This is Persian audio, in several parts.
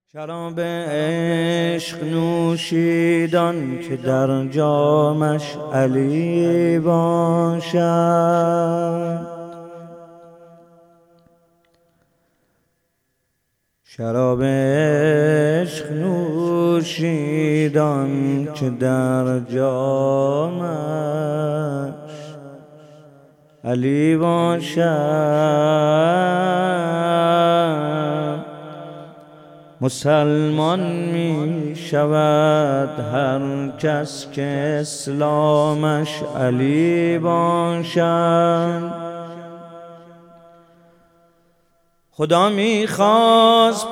شراب عشق نوشیدان که در جامش علی باشد. شراب عشق نوشیدان که در جامش علی باشد. مسلمان می شود هر کس که اسلامش علی باشد. خدا می خواست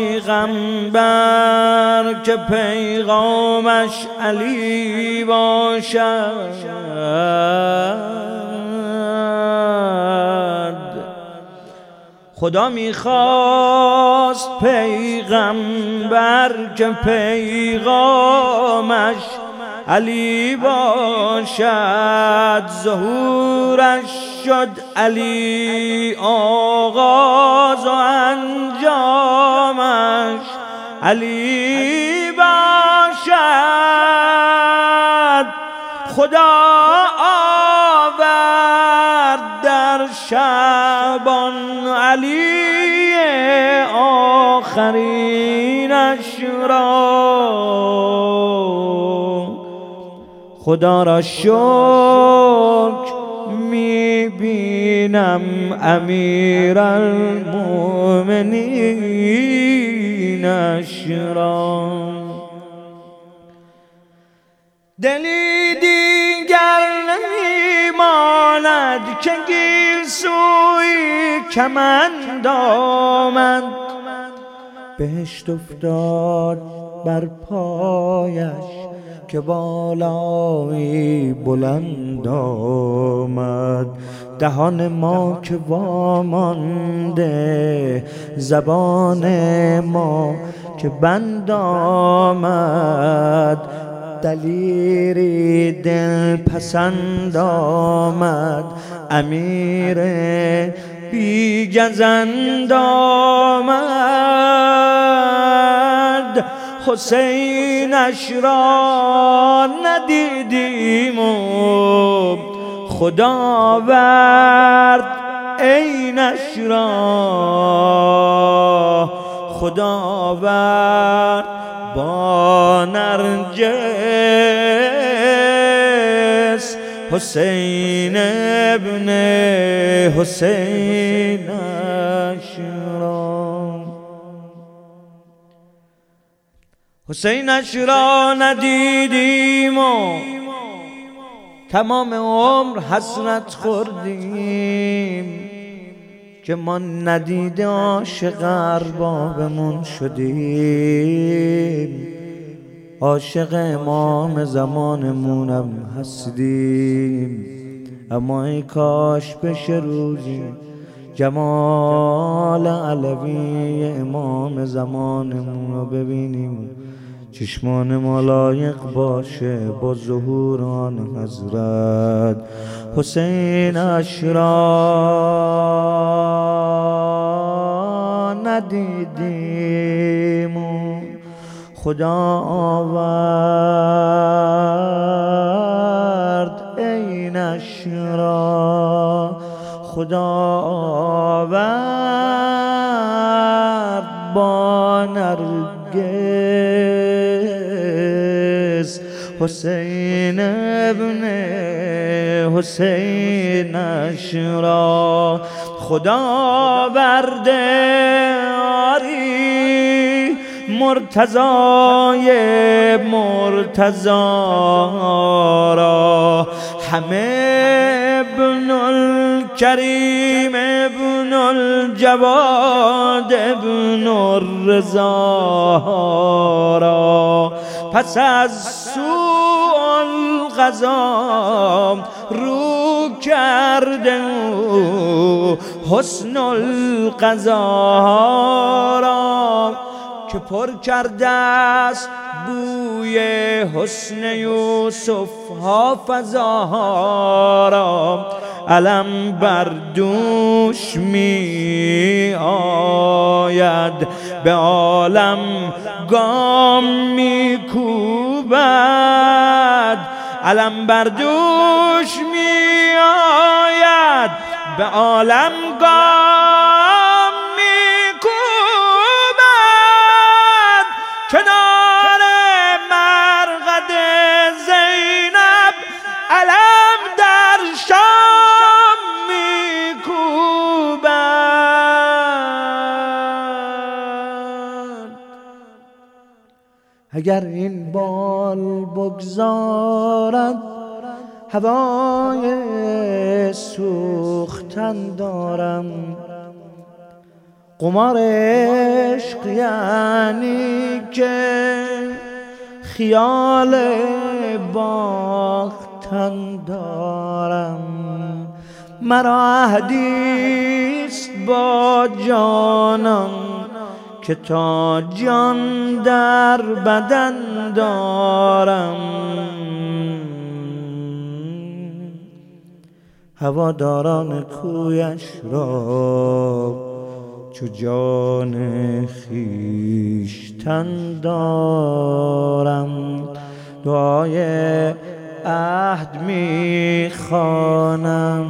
پیغمبر که پیغامش علی باشد. خدا میخواست پیغمبر که پیغامش علی باشد. ظهورش شد علی، آغاز و انجامش علی باشد. خدا آورد در شعبان علی آخرینش را. خدا را شکر میبینم امیرالمؤمنینش را. دلی دیگر نمیماند که گیسوی کمند آمد. بهشت افتاد بر پایش که بالایی بلند آمد. دهان ما که وامانده، زبان ما که بند آمد. دلیری دل پسند آمد، امیر بیگزند آمد. حسینش را ندیدیم و خدا آورد عینش را. خدا آورد با نرجس حسین ابن حسینش را. حسینش را ندیدیم و تمام عمر حسرت خوردیم که ما ندیده عاشق اربابمون شدیم. عاشق امام زمانمونم هستیم، اما ای کاش بشه روزی جمال علوی امام زمانمون رو ببینیم، چشمان ما لایق باشه با ظهور آن حضرت. حسینش را ندیدیم و خدا آورد عینش را. خدا آورد با نرگس حسین ابن حسینش را. خدا آورده آری مرتضای مرتضا را. همه ابن الکریم ابن الجواد ابن الرضا را. پس از سوء القضا رو کرده حسن القضا را. که پر کرده است بوی حسن یوسف حافظها را. علم بر دوش می آید به عالم گام میکوبد، علم بر دوش میآید به عالم گام میکوبد. کنار مرقد زینب علم در شام میکوبد. اگر این بال بگذارد هوای سوختن دارم، قمار عشق یعنی که خیال باختن دارم. مرا عهدیست با جانم که تا جان در بدن دارم. هواداران کویش را چو جان خویشتن دارم. دعای عهد میخوانم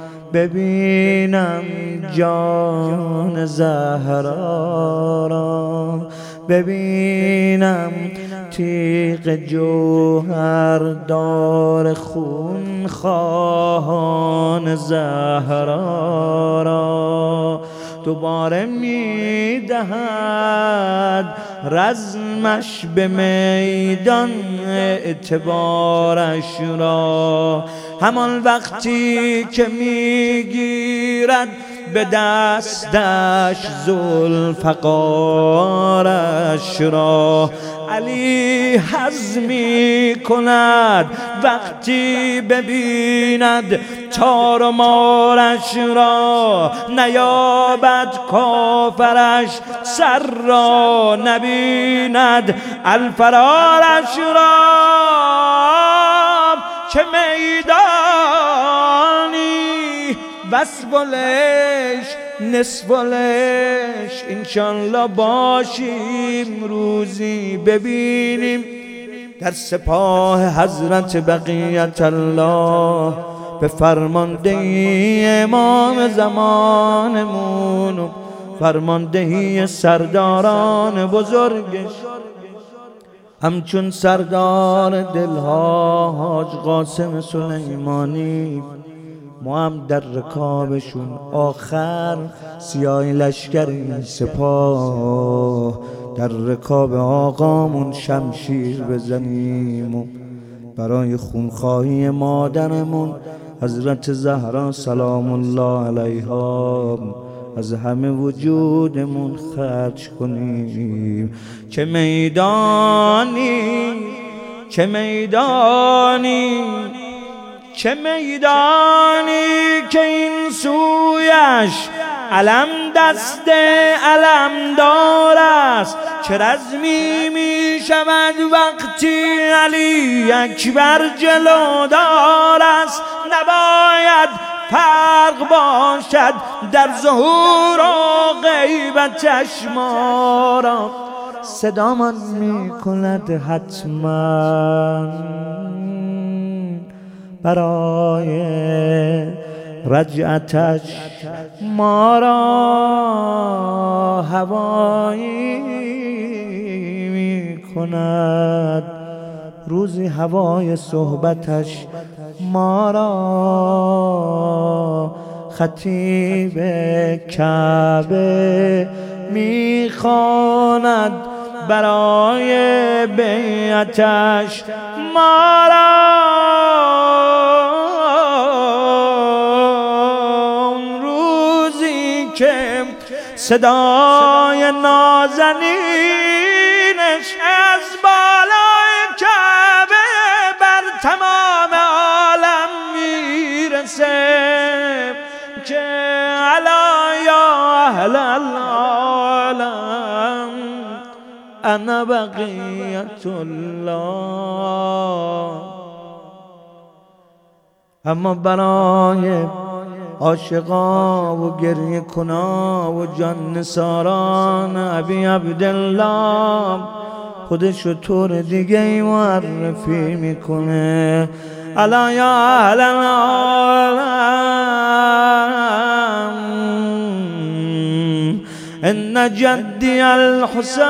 ببینم جان زهرا را، ببینم تیغ جوهر دار خون خواهان زهرا را. دوباره میدهد رزمش به میدان اعتبارش را، همان وقتی که میگیرد به دستش ذوالفقارش را. علی حزمی کند وقتی ببیند تار و مارش را، نیابد کافرش سر را، نبیند الفرارش را. چه میدانی وصفلش نصفلش انشالله باشیم روزی ببینیم در سپاه حضرت بقیت الله به فرماندهی امام زمانمون و فرماندهی سرداران بزرگش، همچون سردار دلها حاج قاسم سلیمانی. ما هم در رکابشون آخر سیاه لشکر سپاه در رکاب آقامون شمشیر بزنیم و برای خونخواهی مادرمون حضرت زهرا سلام الله علیها از همه وجودمون خرج کنیم. چه میدانی چه میدانی چه میدانی که این سویش علم دست علمدار است. چه رزمی می شود وقتی علی اکبر جلودار است. نباید فرق باشد در ظهور و غیبتش ما را، صدامان می کند حتما برای رجعتش ما را. هوایی می کند روزی هوای صحبتش ما را. خطیب کعبه می خواند برای بیعتش ما را. که صدای نازنینش از بالای کعبه بر تمام عالم میرسه که الا یا اهل العالم انا بقیت الله. اما برای عاشقا و گریه کنا و جان نثاران ابی عبدالله خودشو طور دیگه معرفی میکنه. الا یا اهل العالم ان جدی الحسین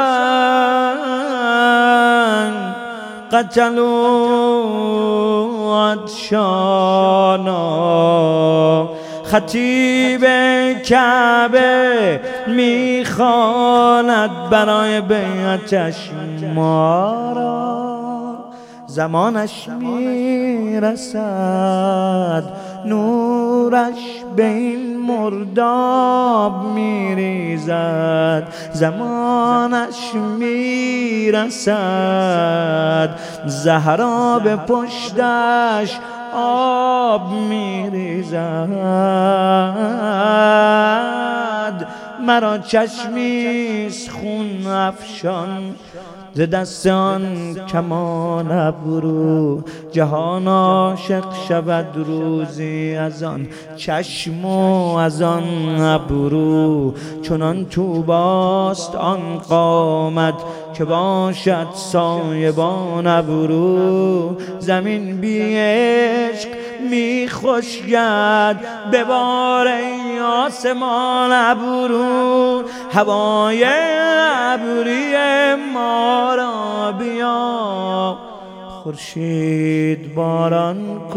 قتلوا عطشانا. خطیب کعبه میخواند برای بیعتش ما را، زمانش میرسد نورش به این مرداب میریزد، زمانش میرسد زهرا به پشتش آب میریزد. مرا چشمیست خون افشان ز دست آن کمان ابرو، جهان عاشق شود روزی از آن چشم و از آن ابرو. چنان طوباست آن قامت که باشد سایبان ابرو، زمین بی عشق می خشکد ببار ای آسمان ابرو. هوای ابری ما را بیا خورشید باران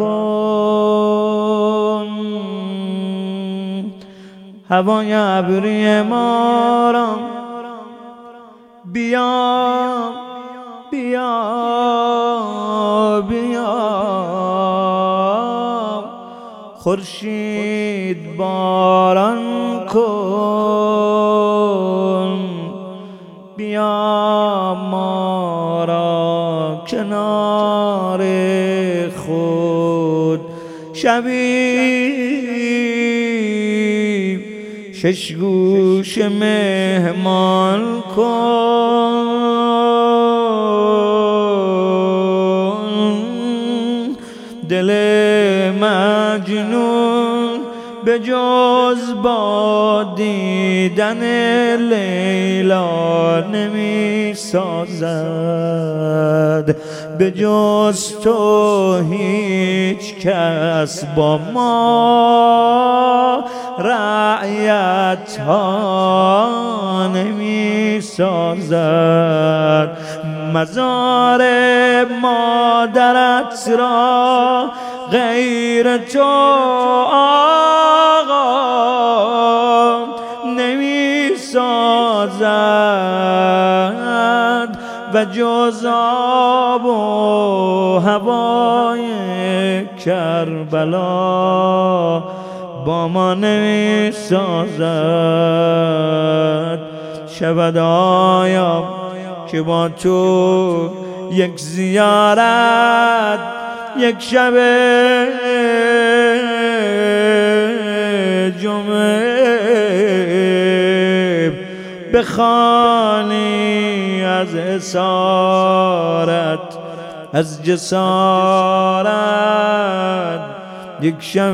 کن، هوای ابری ما را بیا بیا بیا خورشید باران کن. بیا ما را کنار خود شبی شش گوش مهمان کن. دل مجنون به جز با دیدن لیلا نمی سازد، به جز تو هیچ کس با ما رعیت ها نمی سازد. مزار مادرت را غیر تو آقا نمی سازد، و جز آب و هوای کربلا با ما نمی سازد. شود آیا که با تو یک زیارت یک شب جمعه بخوانی از اسارت از جسارت یک شب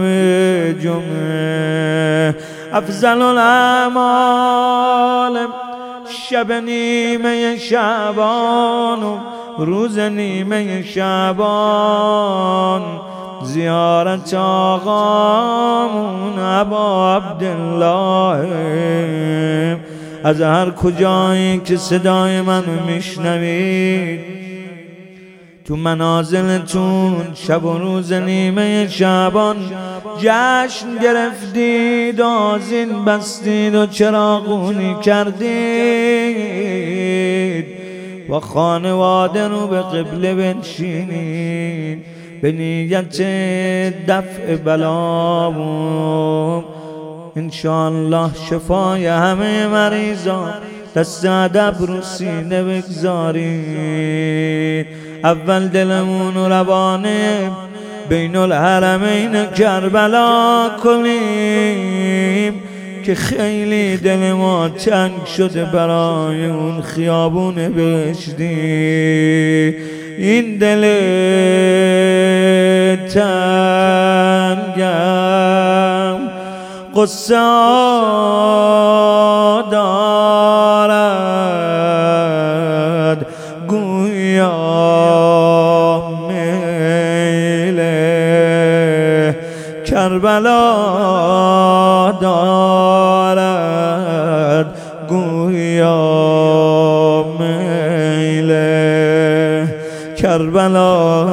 جمعه. افضل الاعمال شب نیمه شعبان و روز نیمه شعبان زیارت آقامون ابا عبدالله. از هر کجایی که صدای منو میشنوید تو منازلتون شب و روز نیمه شعبان جشن گرفتید، آذین بستید و چراغونی کردید و خانواده رو به قبله بنشینید به نیت دفع بلا و انشاءالله شفای همه مریضان دست ادب رو سینه بگذارید. اول دلمون و روانه بین الحرمین کربلا کنیم که خیلی دل ما تنگ شده برای اون خیابون بهشتی. این دل تنگم قصه دارد گویا میل کربلا دارد گویا میل کربلا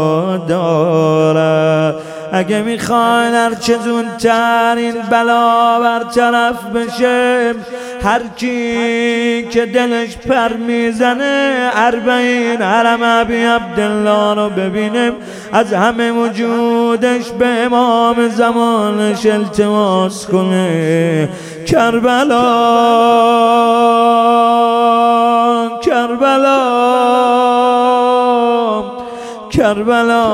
دارد. اگه میخواین هرچه زودتر این بلا برطرف بشه، هر کی که دلش پر میزنه 40 حرم ابی عبدالله رو ببینه، از همه وجودش به امام زمانش التماس کنه کربلا کربلا کربلا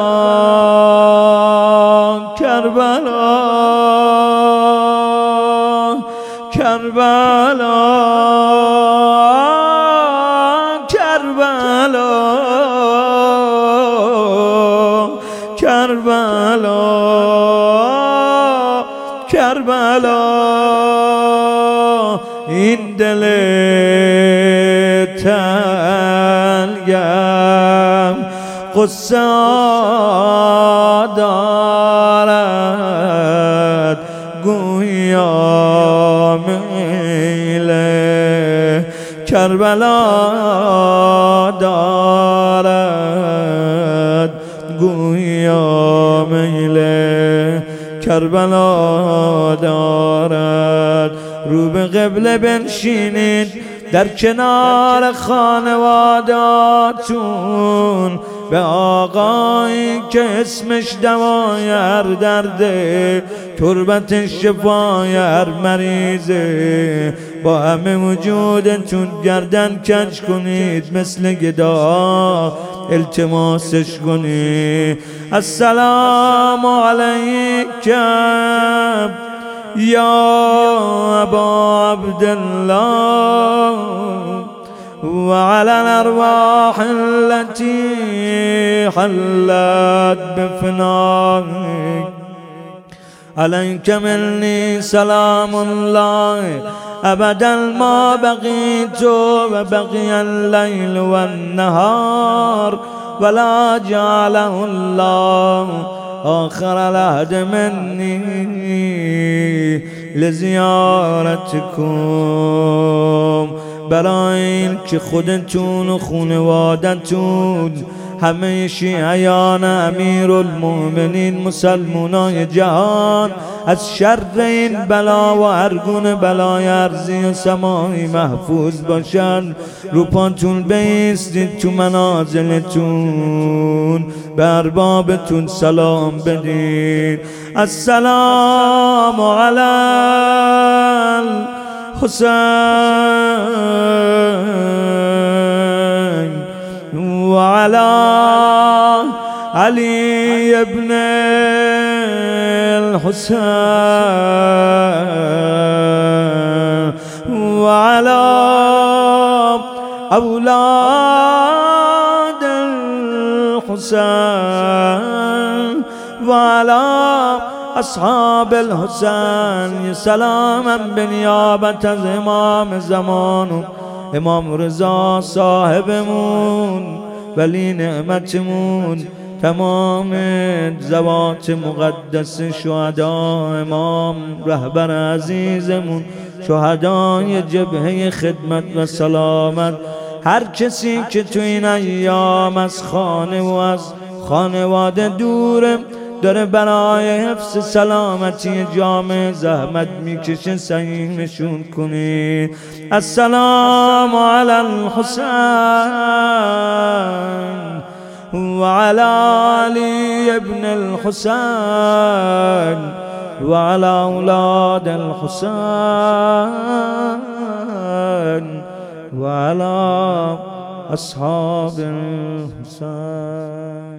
کربلا کربلا کربلا کربلا کربلا. این دل تنگم قصه دارد گویا میل کربلا دارد گویا میل کربلا دارد. رو به قبله بنشینید در کنار خانواداتون، به آقایی که اسمش دوای هر درده، تربتش شفای هر مریضه، با همه وجودتون گردن کج کنید، مثل گدا التماسش کنید. السلام علیکم یا ابا عبدالله وعلى الأرواح التي حلت بفنائك، عليك مني سلام الله أبدا ما بقيت وبقي الليل والنهار، ولا جعله الله آخر العهد مني لزیارتكم. برای این که خودتون و خانوادتون همه شیعیان امیرالمؤمنین مسلمانای جهان از شر این بلا و هر گونه بلای ارضی و سمایی محفوظ باشن، رو پاتون بایستید، تو منازلتون به اربابتون سلام بدید. السلام علی الحسین وعلى علي ابن الحسين وعلى أولاد الحسين وعلى أصحاب الحسين سلاما بنيابة امام زمان امام رضا صاحبمون ولی نعمتمون، تمام زوات مقدس شهدا، امام رهبر عزیزمون، شهدای جبهه خدمت و سلامت، هر کسی که تو این ایام از خانه و از خانواده دوره داره برای حفظ سلامتی جامعه زحمت میکشه، سعیمشون کنید. السلام علی الحسین وعلى علي ابن الحسين وعلى أولاد الحسين وعلى أصحاب الحسين.